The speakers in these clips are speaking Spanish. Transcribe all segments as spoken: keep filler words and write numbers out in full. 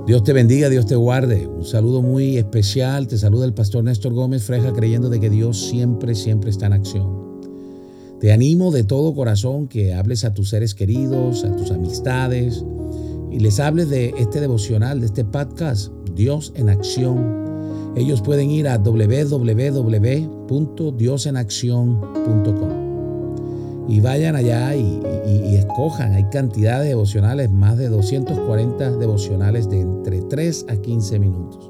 Dios te bendiga, Dios te guarde. Un saludo muy especial. Te saluda el pastor Néstor Gómez Freja, creyendo de que Dios siempre, siempre está en acción. Te animo de todo corazón que hables a tus seres queridos, a tus amistades, y les hables de este devocional, de este podcast, Dios en Acción. Ellos pueden ir a doble u doble u doble u punto dios en acción punto com y vayan allá y, y, y escojan. Hay cantidad de devocionales, más de doscientos cuarenta devocionales de entre tres a quince minutos.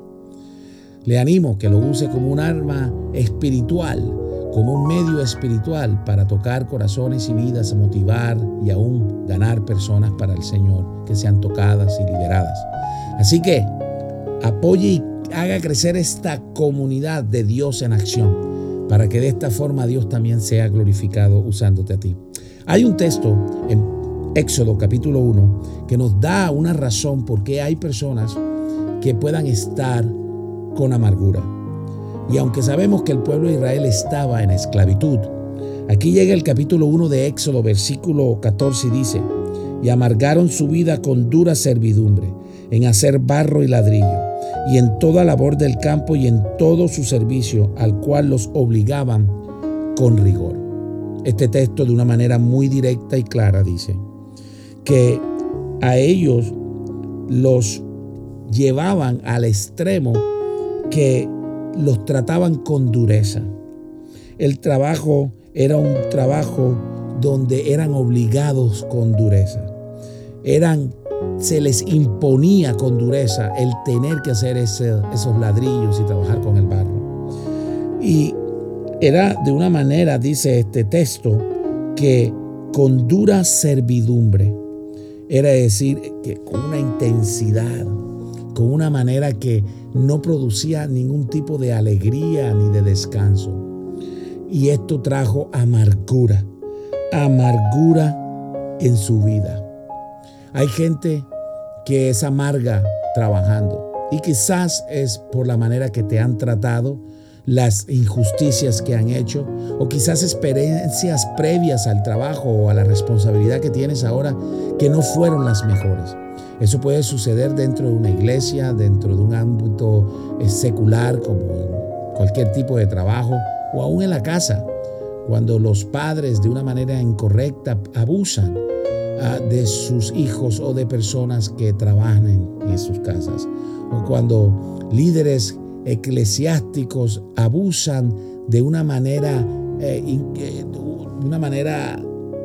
Le animo que lo use como un arma espiritual, como un medio espiritual para tocar corazones y vidas, motivar y aún ganar personas para el Señor que sean tocadas y liberadas. Así que apoye y haga crecer esta comunidad de Dios en Acción, para que de esta forma Dios también sea glorificado usándote a ti. Hay un texto en Éxodo capítulo uno que nos da una razón por qué hay personas que puedan estar con amargura. Y aunque sabemos que el pueblo de Israel estaba en esclavitud, aquí llega el capítulo uno de Éxodo, versículo catorce, y dice: y amargaron su vida con dura servidumbre, en hacer barro y ladrillo, y en toda labor del campo y en todo su servicio, al cual los obligaban con rigor. Este texto, de una manera muy directa y clara, dice que a ellos los llevaban al extremo que los trataban con dureza. El trabajo era un trabajo donde eran obligados con dureza. Eran Se les imponía con dureza el tener que hacer ese, esos ladrillos y trabajar con el barro. Y era de una manera, dice este texto, que con dura servidumbre, era decir, que con una intensidad, con una manera que no producía ningún tipo de alegría ni de descanso. Y esto trajo amargura, amargura en su vida. Hay gente que es amarga trabajando, y quizás es por la manera que te han tratado, las injusticias que han hecho, o quizás experiencias previas al trabajo o a la responsabilidad que tienes ahora que no fueron las mejores. Eso puede suceder dentro de una iglesia, dentro de un ámbito secular, como en cualquier tipo de trabajo, o aún en la casa, cuando los padres de una manera incorrecta abusan de sus hijos o de personas que trabajan en, en sus casas, o cuando líderes eclesiásticos abusan de una manera eh, de una manera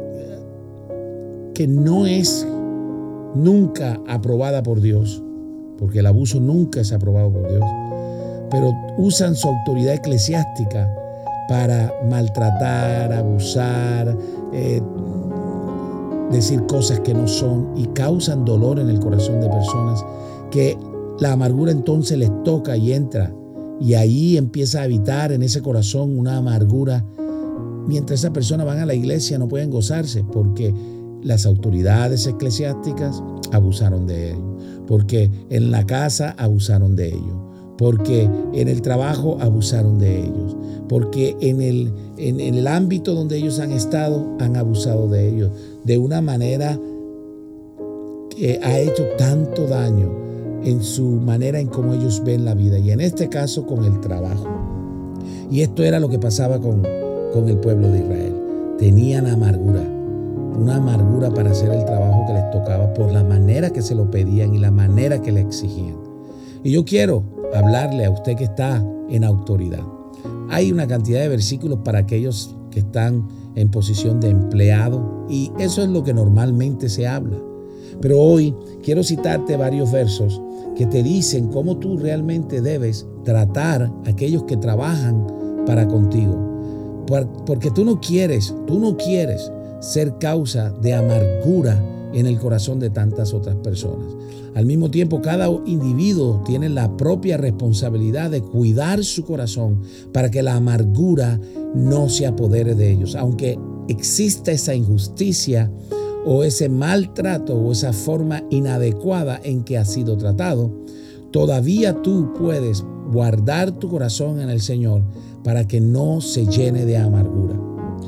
que no es nunca aprobada por Dios, porque el abuso nunca es aprobado por Dios, pero usan su autoridad eclesiástica para maltratar, abusar, eh, decir cosas que no son, y causan dolor en el corazón de personas que la amargura entonces les toca y entra, y ahí empieza a habitar en ese corazón una amargura. Mientras esas personas van a la iglesia no pueden gozarse, porque las autoridades eclesiásticas abusaron de ellos, porque en la casa abusaron de ellos, porque en el trabajo abusaron de ellos, porque en el, en, en el ámbito donde ellos han estado han abusado de ellos, de una manera que ha hecho tanto daño en su manera en cómo ellos ven la vida, y en este caso con el trabajo. Y esto era lo que pasaba con, con el pueblo de Israel. Tenían amargura, una amargura para hacer el trabajo que les tocaba, por la manera que se lo pedían y la manera que le exigían. Y yo quiero hablarle a usted que está en autoridad. Hay una cantidad de versículos para aquellos que están en posición de empleado, y eso es lo que normalmente se habla. Pero hoy quiero citarte varios versos que te dicen cómo tú realmente debes tratar a aquellos que trabajan para contigo. Porque tú no quieres, tú no quieres ser causa de amargura en el corazón de tantas otras personas. Al mismo tiempo, cada individuo tiene la propia responsabilidad de cuidar su corazón para que la amargura no se apodere de ellos. Aunque exista esa injusticia o ese maltrato o esa forma inadecuada en que ha sido tratado, todavía tú puedes guardar tu corazón en el Señor para que no se llene de amargura.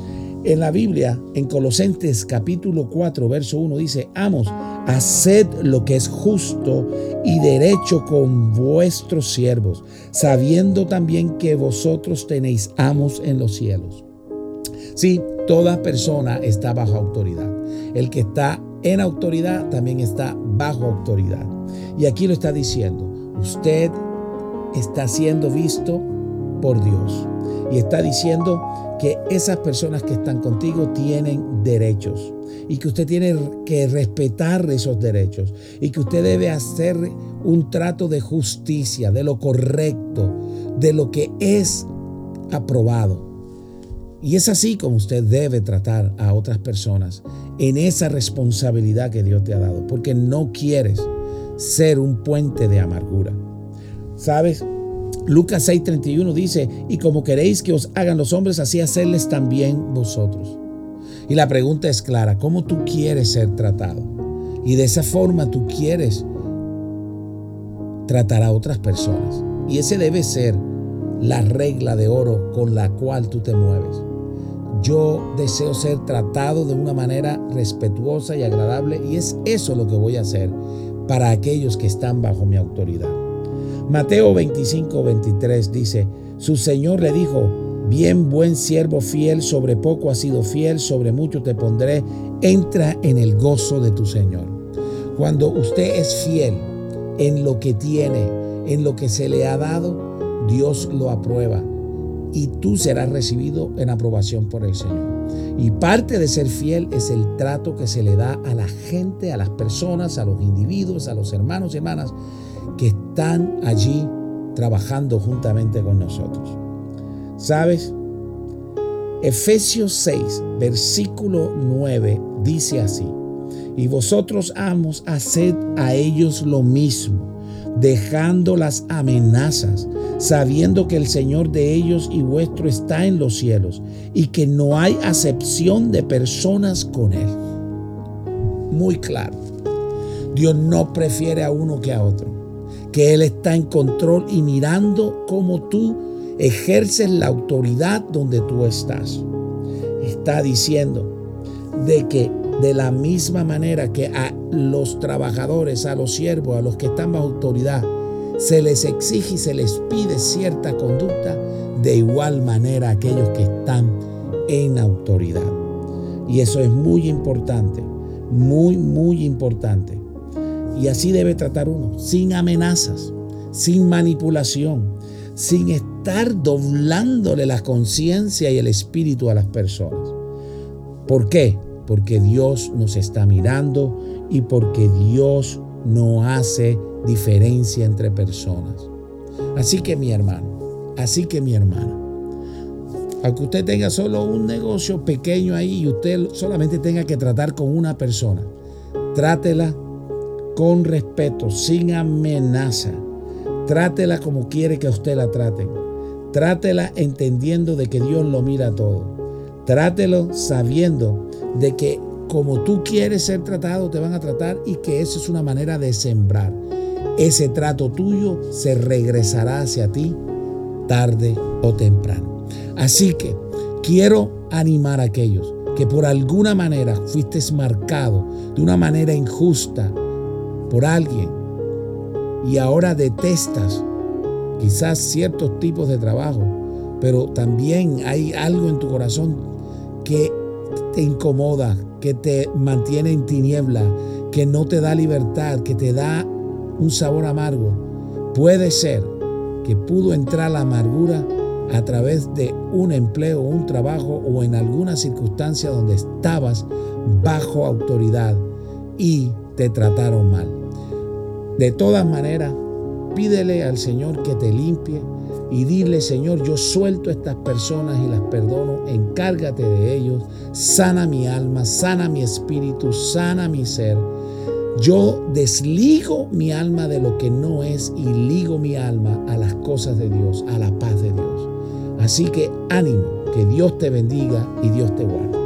En la Biblia, en Colosenses capítulo cuatro, verso uno, dice: Amos, haced lo que es justo y derecho con vuestros siervos, sabiendo también que vosotros tenéis amos en los cielos. Sí, toda persona está bajo autoridad. El que está en autoridad también está bajo autoridad. Y aquí lo está diciendo: usted está siendo visto por Dios. Y está diciendo que esas personas que están contigo tienen derechos y que usted tiene que respetar esos derechos y que usted debe hacer un trato de justicia, de lo correcto, de lo que es aprobado. Y es así como usted debe tratar a otras personas en esa responsabilidad que Dios te ha dado, porque no quieres ser un puente de amargura. ¿Sabes? Lucas seis treinta y uno dice: y como queréis que os hagan los hombres, así hacerles también vosotros. Y la pregunta es clara: ¿cómo tú quieres ser tratado? Y de esa forma tú quieres tratar a otras personas. Y ese debe ser la regla de oro con la cual tú te mueves. Yo deseo ser tratado de una manera respetuosa y agradable, y es eso lo que voy a hacer para aquellos que están bajo mi autoridad. Mateo veinticinco veintitrés dice: su Señor le dijo: bien, buen siervo fiel, sobre poco has sido fiel, sobre mucho te pondré, entra en el gozo de tu Señor. Cuando usted es fiel en lo que tiene, en lo que se le ha dado, Dios lo aprueba y tú serás recibido en aprobación por el Señor. Y parte de ser fiel es el trato que se le da a la gente, a las personas, a los individuos, a los hermanos y hermanas que están allí trabajando juntamente con nosotros. ¿Sabes? Efesios seis, versículo nueve dice así: y vosotros, amos, haced a ellos lo mismo, dejando las amenazas, sabiendo que el Señor de ellos y vuestro está en los cielos y que no hay acepción de personas con Él. Muy claro. Dios no prefiere a uno que a otro, que Él está en control y mirando cómo tú ejerces la autoridad donde tú estás. Está diciendo de que de la misma manera que a los trabajadores, a los siervos, a los que están bajo autoridad, se les exige y se les pide cierta conducta, de igual manera aquellos que están en autoridad. Y eso es muy importante, muy, muy importante. Y así debe tratar uno, sin amenazas, sin manipulación, sin estar doblándole la conciencia y el espíritu a las personas. ¿Por qué? Porque Dios nos está mirando y porque Dios no hace diferencia entre personas. Así que mi hermano, así que mi hermana, aunque usted tenga solo un negocio pequeño ahí y usted solamente tenga que tratar con una persona, trátela con respeto, sin amenaza. Trátela como quiere que usted la trate. Trátela entendiendo de que Dios lo mira todo. Trátelo sabiendo de que como tú quieres ser tratado, te van a tratar y que eso es una manera de sembrar. Ese trato tuyo se regresará hacia ti tarde o temprano. Así que quiero animar a aquellos que por alguna manera fuiste marcado de una manera injusta por alguien y ahora detestas quizás ciertos tipos de trabajo, pero también hay algo en tu corazón que te incomoda, que te mantiene en tiniebla, que no te da libertad, que te da un sabor amargo. Puede ser que pudo entrar la amargura a través de un empleo, un trabajo o en alguna circunstancia donde estabas bajo autoridad y te trataron mal. De todas maneras, pídele al Señor que te limpie y dile: Señor, yo suelto a estas personas y las perdono, encárgate de ellos, sana mi alma, sana mi espíritu, sana mi ser. Yo desligo mi alma de lo que no es y ligo mi alma a las cosas de Dios, a la paz de Dios. Así que ánimo, que Dios te bendiga y Dios te guarde.